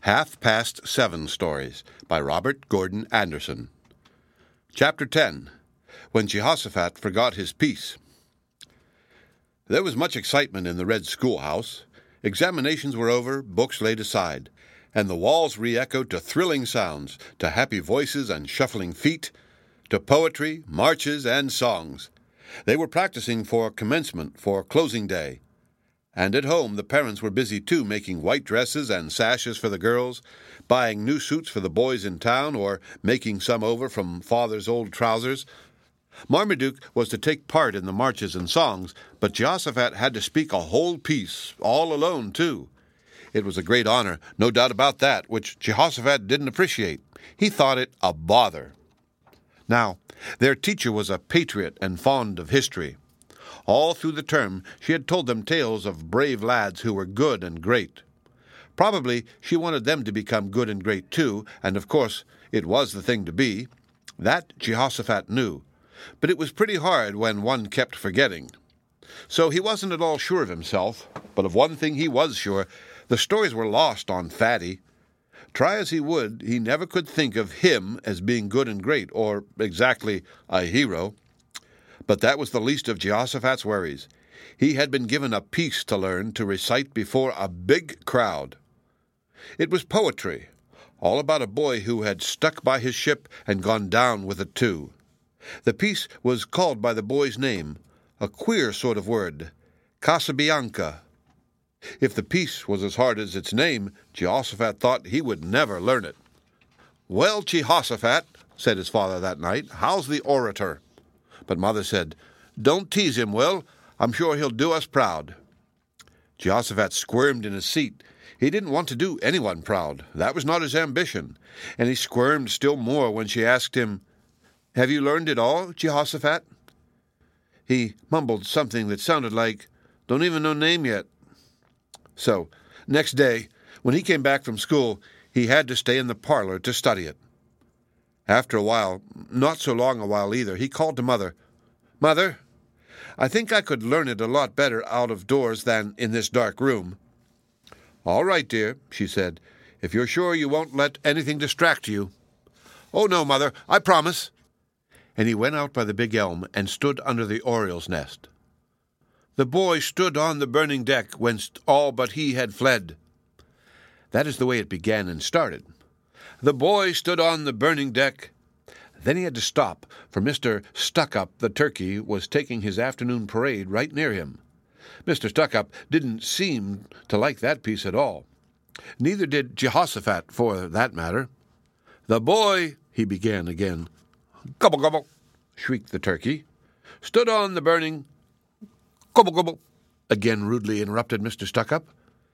7 Stories by Robert Gordon Anderson. Chapter 10. When Jehoshaphat Forgot His Peace. There was much excitement in the Red Schoolhouse. Examinations were over, books laid aside, and the walls re-echoed to thrilling sounds, to happy voices and shuffling feet, to poetry, marches, and songs. They were practicing for commencement, for closing day. And at home the parents were busy too, making white dresses and sashes for the girls, buying new suits for the boys in town, or making some over from father's old trousers. Marmaduke was to take part in the marches and songs, but Jehoshaphat had to speak a whole piece, all alone too. It was a great honor, no doubt about that, which Jehoshaphat didn't appreciate. He thought it a bother. Now, their teacher was a patriot and fond of history. All through the term, she had told them tales of brave lads who were good and great. Probably she wanted them to become good and great too, and of course it was the thing to be. That Jehoshaphat knew, but it was pretty hard when one kept forgetting. So he wasn't at all sure of himself, but of one thing he was sure: the stories were lost on Fatty. Try as he would, he never could think of him as being good and great, or exactly a hero. But that was the least of Jehoshaphat's worries. He had been given a piece to learn to recite before a big crowd. It was poetry, all about a boy who had stuck by his ship and gone down with it too. The piece was called by the boy's name, a queer sort of word, Casabianca. If the piece was as hard as its name, Jehoshaphat thought he would never learn it. "Well, Jehoshaphat," said his father that night, "how's the orator?" But Mother said, "Don't tease him, Will. I'm sure he'll do us proud." Jehoshaphat squirmed in his seat. He didn't want to do anyone proud. That was not his ambition. And he squirmed still more when she asked him, "Have you learned it all, Jehoshaphat?" He mumbled something that sounded like, "Don't even know name yet." So, next day, when he came back from school, he had to stay in the parlor to study it. After a while, not so long a while either, he called to Mother. "Mother, I think I could learn it a lot better out of doors than in this dark room." "All right, dear," she said, "if you're sure you won't let anything distract you." "Oh, no, Mother, I promise." And he went out by the big elm and stood under the oriole's nest. The boy stood on the burning deck whence all but he had fled. That is the way it began and started. The boy stood on the burning deck. Then he had to stop, for Mr. Stuck-up the turkey was taking his afternoon parade right near him. Mr. Stuck-up didn't seem to like that piece at all. Neither did Jehoshaphat, for that matter. "The boy," he began again. "Gobble, gobble," shrieked the turkey. "Stood on the burning—" "Gobble, gobble," again rudely interrupted Mr. Stuck-up.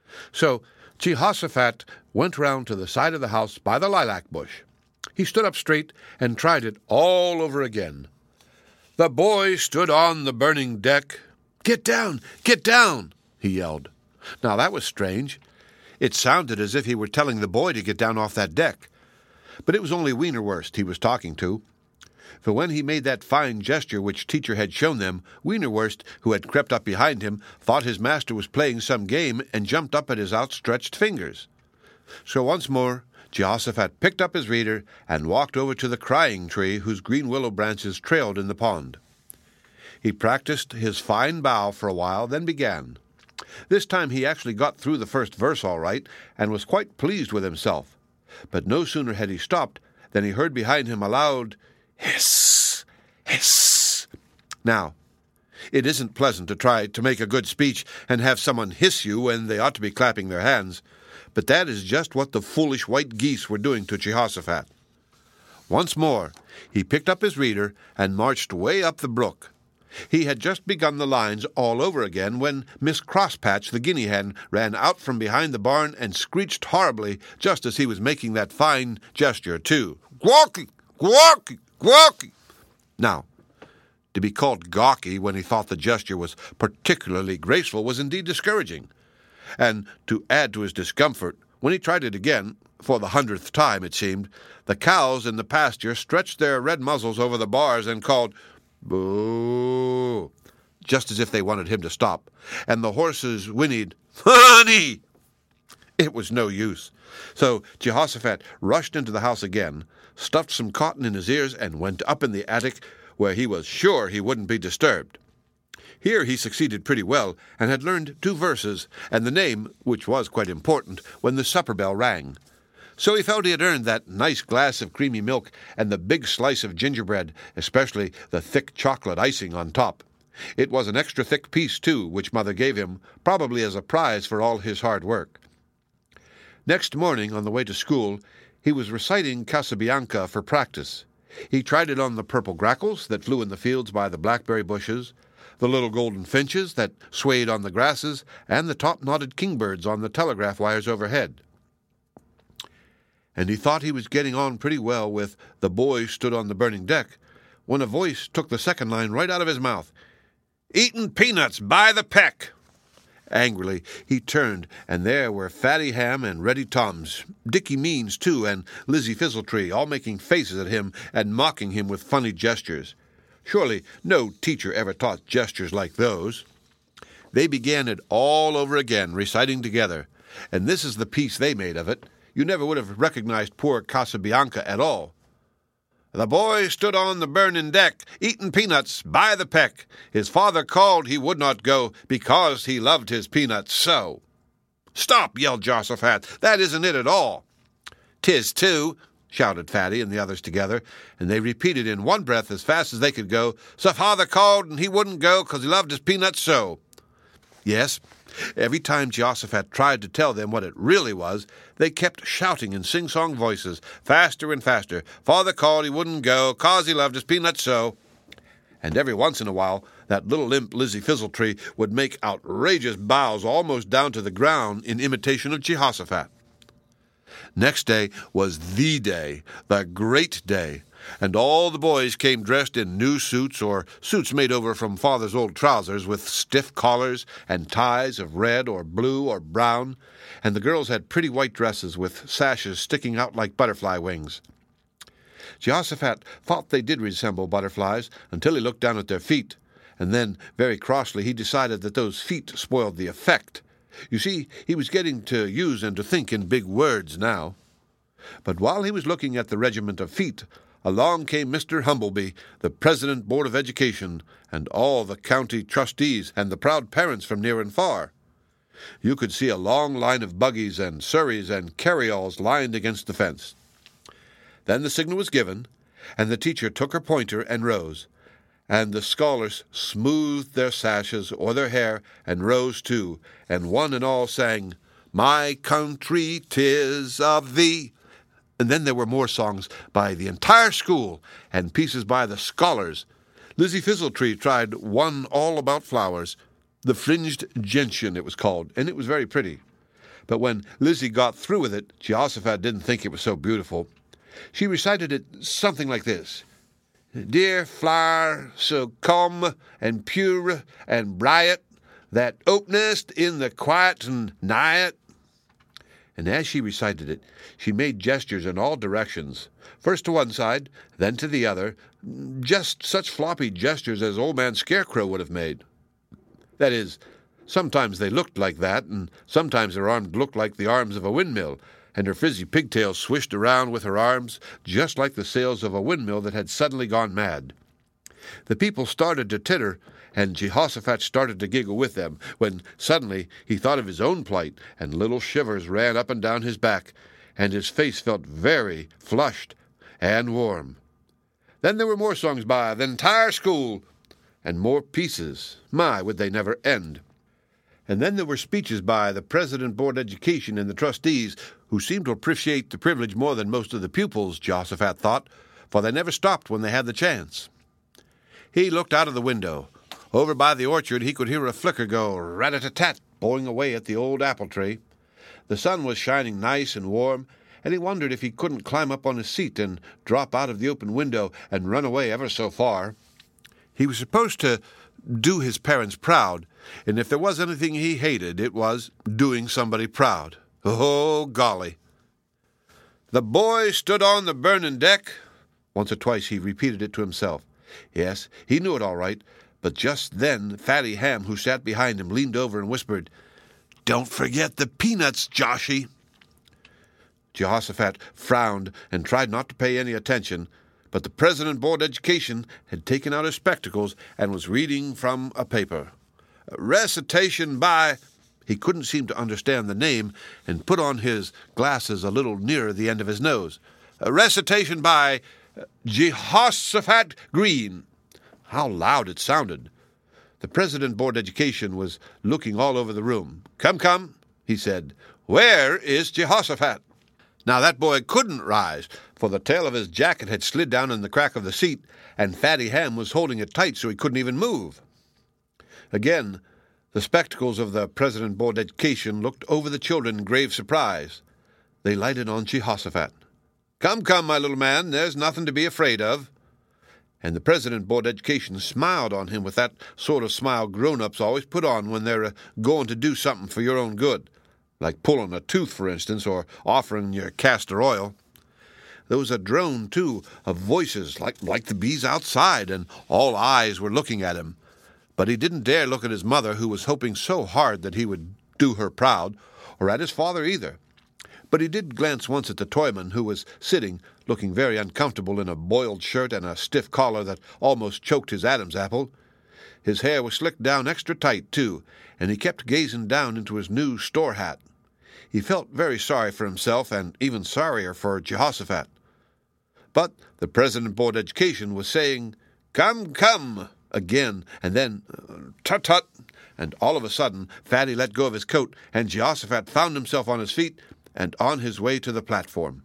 So Jehoshaphat went round to the side of the house by the lilac bush. He stood up straight and tried it all over again. "The boy stood on the burning deck." "Get down! Get down!" he yelled. Now that was strange. It sounded as if he were telling the boy to get down off that deck. But it was only Wienerwurst he was talking to. For when he made that fine gesture which teacher had shown them, Wienerwurst, who had crept up behind him, thought his master was playing some game and jumped up at his outstretched fingers. So once more Jehoshaphat picked up his reader and walked over to the crying tree whose green willow branches trailed in the pond. He practiced his fine bow for a while, then began. This time he actually got through the first verse all right, and was quite pleased with himself. But no sooner had he stopped than he heard behind him a loud hiss, hiss. Now, it isn't pleasant to try to make a good speech and have someone hiss you when they ought to be clapping their hands, but that is just what the foolish white geese were doing to Jehoshaphat. Once more, he picked up his reader and marched way up the brook. He had just begun the lines all over again when Miss Crosspatch, the guinea hen, ran out from behind the barn and screeched horribly just as he was making that fine gesture, too. "Gawky! Gawky! Gawky!" Now, to be called gawky when he thought the gesture was particularly graceful was indeed discouraging. And to add to his discomfort, when he tried it again, for the 100th time it seemed, the cows in the pasture stretched their red muzzles over the bars and called, "Boo!" just as if they wanted him to stop, and the horses whinnied, "Honey!" It was no use. So Jehoshaphat rushed into the house again, stuffed some cotton in his ears, and went up in the attic, where he was sure he wouldn't be disturbed. Here he succeeded pretty well, and had learned 2 verses, and the name, which was quite important, when the supper bell rang. So he felt he had earned that nice glass of creamy milk and the big slice of gingerbread, especially the thick chocolate icing on top. It was an extra thick piece, too, which Mother gave him, probably as a prize for all his hard work. Next morning, on the way to school, he was reciting Casabianca for practice. He tried it on the purple grackles that flew in the fields by the blackberry bushes, the little golden finches that swayed on the grasses, and the top-knotted kingbirds on the telegraph wires overhead. And he thought he was getting on pretty well with "The boy stood on the burning deck," when a voice took the second line right out of his mouth. "Eatin' peanuts by the peck!" Angrily he turned, and there were Fatty Ham and Reddy Toms, Dickie Means, too, and Lizzie Fizzletree, all making faces at him and mocking him with funny gestures. Surely no teacher ever taught gestures like those. They began it all over again, reciting together, and this is the piece they made of it. You never would have recognized poor Casabianca at all. "The boy stood on the burning deck, eatin' peanuts by the peck. His father called, he would not go, because he loved his peanuts so." "Stop!" yelled Jehoshaphat. "That isn't it at all." "'Tis too," shouted Fatty and the others together, and they repeated in one breath as fast as they could go, "So father called, and he wouldn't go, 'cause he loved his peanuts so." Yes, every time Jehoshaphat tried to tell them what it really was, they kept shouting in sing-song voices, faster and faster, "Father called, he wouldn't go, 'cause he loved his peanuts so." And every once in a while, that little imp Lizzie Fizzletree would make outrageous bows almost down to the ground in imitation of Jehoshaphat. Next day was the day, the great day, and all the boys came dressed in new suits or suits made over from father's old trousers with stiff collars and ties of red or blue or brown, and the girls had pretty white dresses with sashes sticking out like butterfly wings. Jehoshaphat thought they did resemble butterflies until he looked down at their feet, and then, very crossly, he decided that those feet spoiled the effect. You see, he was getting to use and to think in big words now. But while he was looking at the regiment of feet, along came Mr. Humblebee, the President Board of Education, and all the county trustees and the proud parents from near and far. You could see a long line of buggies and surreys and carryalls lined against the fence. Then the signal was given, and the teacher took her pointer and rose, and the scholars smoothed their sashes or their hair and rose too, and one and all sang, "My country, 'tis of thee." And then there were more songs by the entire school and pieces by the scholars. Lizzie Fizzletree tried one all about flowers. The Fringed Gentian it was called, and it was very pretty. But when Lizzie got through with it, Jehoshaphat didn't think it was so beautiful. She recited it something like this: "Dear flower, so calm and pure and bright, that openest in the quiet and night." And as she recited it, she made gestures in all directions, first to one side, then to the other, just such floppy gestures as Old Man Scarecrow would have made. That is, sometimes they looked like that, and sometimes her arms looked like the arms of a windmill, and her frizzy pigtails swished around with her arms, just like the sails of a windmill that had suddenly gone mad. The people started to titter, and Jehoshaphat started to giggle with them, when suddenly he thought of his own plight, and little shivers ran up and down his back, and his face felt very flushed and warm. Then there were more songs by the entire school, and more pieces. My, would they never end! And then there were speeches by the President Board of Education and the trustees, who seemed to appreciate the privilege more than most of the pupils, Jehoshaphat thought, for they never stopped when they had the chance. He looked out of the window. Over by the orchard he could hear a flicker go rat-a-tat-tat, blowing away at the old apple tree. The sun was shining nice and warm, and he wondered if he couldn't climb up on his seat and drop out of the open window and run away ever so far. He was supposed to do his parents proud, and if there was anything he hated, it was doing somebody proud. Oh, golly! "The boy stood on the burning deck." Once or twice he repeated it to himself. Yes, he knew it all right, but just then Fatty Ham, who sat behind him, leaned over and whispered, Don't forget the peanuts, Joshy." Jehoshaphat frowned and tried not to pay any attention, but the President Board Education had taken out his spectacles and was reading from a paper. "Recitation by—" He couldn't seem to understand the name and put on his glasses a little nearer the end of his nose. "Recitation by Jehoshaphat Green." How loud it sounded! The President Board Education was looking all over the room. Come, he said. "Where is Jehoshaphat?" Now that boy couldn't rise, for the tail of his jacket had slid down in the crack of the seat, and Fatty Ham was holding it tight so he couldn't even move. Again, the spectacles of the President Board Education looked over the children in grave surprise. They lighted on Jehoshaphat. Come, my little man, there's nothing to be afraid of." And the President Board Education smiled on him with that sort of smile grown-ups always put on when they're going to do something for your own good, like pulling a tooth, for instance, or offering your castor oil. There was a drone, too, of voices like the bees outside, and all eyes were looking at him. But he didn't dare look at his mother, who was hoping so hard that he would do her proud, or at his father either. But he did glance once at the toyman, who was sitting, looking very uncomfortable in a boiled shirt and a stiff collar that almost choked his Adam's apple. His hair was slicked down extra tight, too, and he kept gazing down into his new store hat. He felt very sorry for himself, and even sorrier for Jehoshaphat. But the President Board Education was saying, Come, again, and then, tut, and all of a sudden Fatty let go of his coat, and Jehoshaphat found himself on his feet and on his way to the platform.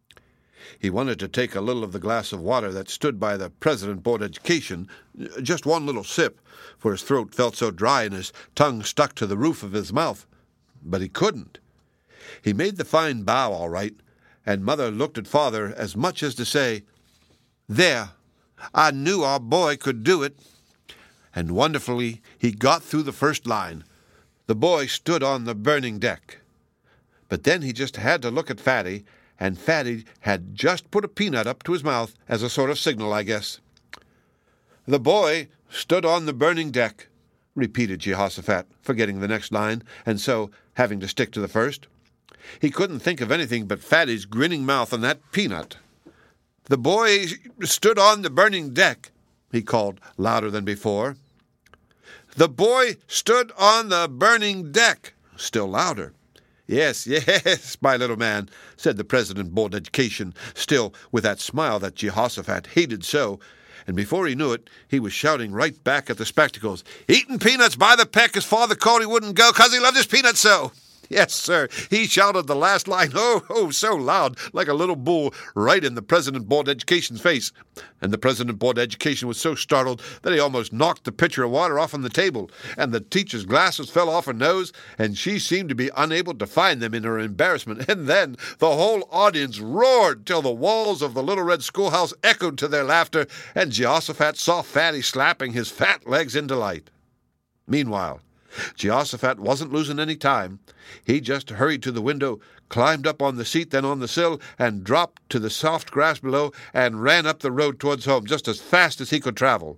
He wanted to take a little of the glass of water that stood by the President Board Education, just one little sip, for his throat felt so dry and his tongue stuck to the roof of his mouth. But he couldn't. He made the fine bow all right, and Mother looked at Father as much as to say, "There, I knew our boy could do it." And wonderfully, he got through the first line. The boy stood on the burning deck. But then he just had to look at Fatty, and Fatty had just put a peanut up to his mouth as a sort of signal, I guess. "The boy stood on the burning deck," repeated Jehoshaphat, forgetting the next line, and so having to stick to the first. He couldn't think of anything but Fatty's grinning mouth and that peanut. "The boy stood on the burning deck," he called louder than before. "The boy stood on the burning deck," still louder. Yes, my little man," said the President Board Education, still with that smile that Jehoshaphat hated so, and before he knew it, he was shouting right back at the spectacles, "Eating peanuts by the peck as Father called he wouldn't go 'cause he loved his peanuts so." Yes, sir, he shouted the last line, so loud, like a little bull, right in the President Board Education's face. And the President Board Education was so startled that he almost knocked the pitcher of water off on the table, and the teacher's glasses fell off her nose, and she seemed to be unable to find them in her embarrassment. And then the whole audience roared till the walls of the Little Red Schoolhouse echoed to their laughter, and Jehoshaphat saw Fatty slapping his fat legs in delight. Meanwhile, Jehoshaphat wasn't losing any time. He just hurried to the window, climbed up on the seat, then on the sill, and dropped to the soft grass below, and ran up the road towards home just as fast as he could travel.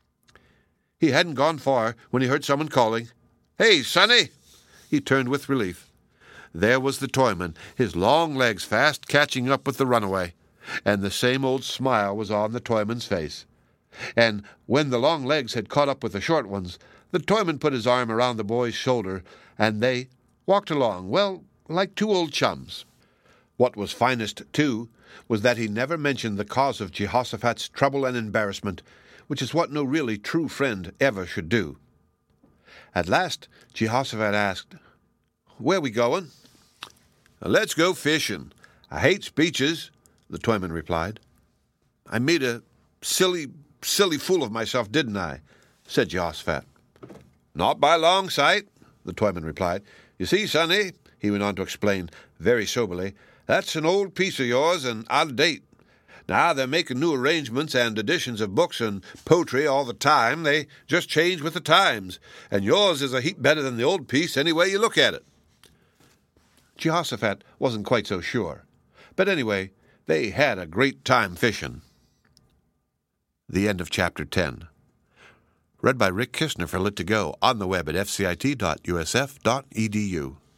He hadn't gone far when he heard someone calling, "Hey, Sonny!" He turned with relief. There was the toyman, his long legs fast catching up with the runaway, and the same old smile was on the toyman's face. And when the long legs had caught up with the short ones, the toyman put his arm around the boy's shoulder, and they walked along, well, like two old chums. What was finest, too, was that he never mentioned the cause of Jehoshaphat's trouble and embarrassment, which is what no really true friend ever should do. At last, Jehoshaphat asked, "Where we going?" "Let's go fishing. I hate speeches," the toyman replied. "I made a silly fool of myself, didn't I?" said Jehoshaphat. "Not by long sight," the toyman replied. "You see, Sonny," he went on to explain very soberly, "that's an old piece of yours and out of date. Now they're making new arrangements and editions of books and poetry all the time. They just change with the times, and yours is a heap better than the old piece any way you look at it." Jehoshaphat wasn't quite so sure, but anyway, they had a great time fishing. The end of Chapter 10. Read by Rick Kishner for Lit2Go on the web at fcit.usf.edu.